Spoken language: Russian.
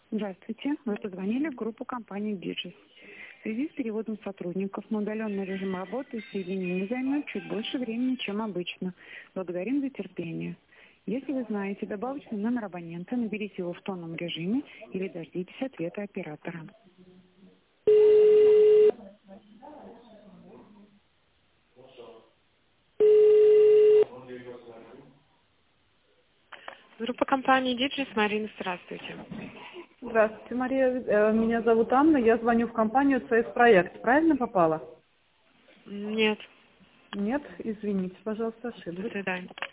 Здравствуйте. Вы позвонили в группу компании Digis. В связи с переводом сотрудников на удаленный режим работы соединение займет чуть больше времени, чем обычно. Благодарим за терпение. Если вы знаете добавочный номер абонента, наберите его в тонном режиме или дождитесь ответа оператора. Группа компании Digis, Марина, здравствуйте. Здравствуйте, Мария. Меня зовут Анна. Я звоню в компанию CS Проект. Правильно попала? Нет, Нет? Извините, пожалуйста, до ошиблась. свидания.